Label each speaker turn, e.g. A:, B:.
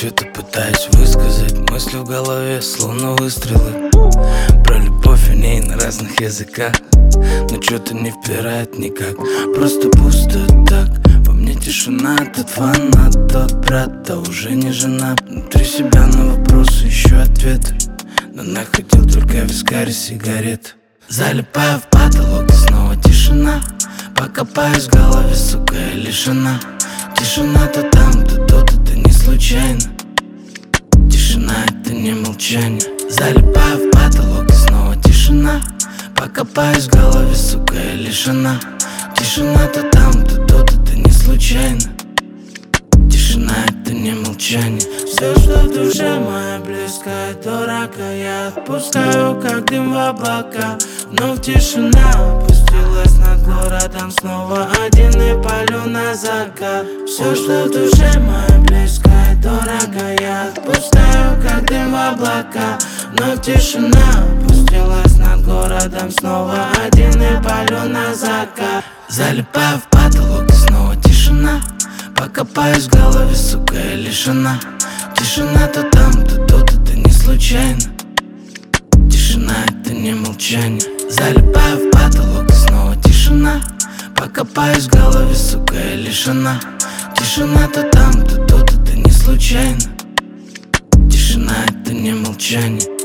A: Что-то пытаюсь высказать, мысли в голове словно выстрелы. Про любовь о ней на разных языках, но что-то не впирает никак. Просто пусто так, во мне тишина. Тот фанат, тот брат, да уже не жена. Внутри себя на вопросы ищу ответы, но находил только вискарь и сигарет. Залипаю в потолок и снова тишина. Покопаюсь в голове, сука, я лишена. Тишина то там, то тут, это не случайно. Тишина это не молчание. Залипаю в потолок и снова тишина. Покопаюсь в голове, сука, я лишена. Тишина то там, то тут, это не случайно. Тишина это не молчание. Все, что в душе моя близкая, дорого я отпускаю, как дым в облака. Вновь тишина опустилась над городом, снова один и палю на закат. Все, что в душе моя близкая, дорого я отпускаю, как дым в облака. Вновь тишина опустилась над городом, снова один и палю на закат. Залипаю в потолок и снова тишина. Покопаюсь в голове, сука, я лишена. Тишина то там, то тут, это не случайно. Тишина это не молчание. Залипаю в потолок и снова тишина. Покопаюсь в голове, сука, я лишена. Тишина то там, то тут, это не случайно. Тишина это не молчание.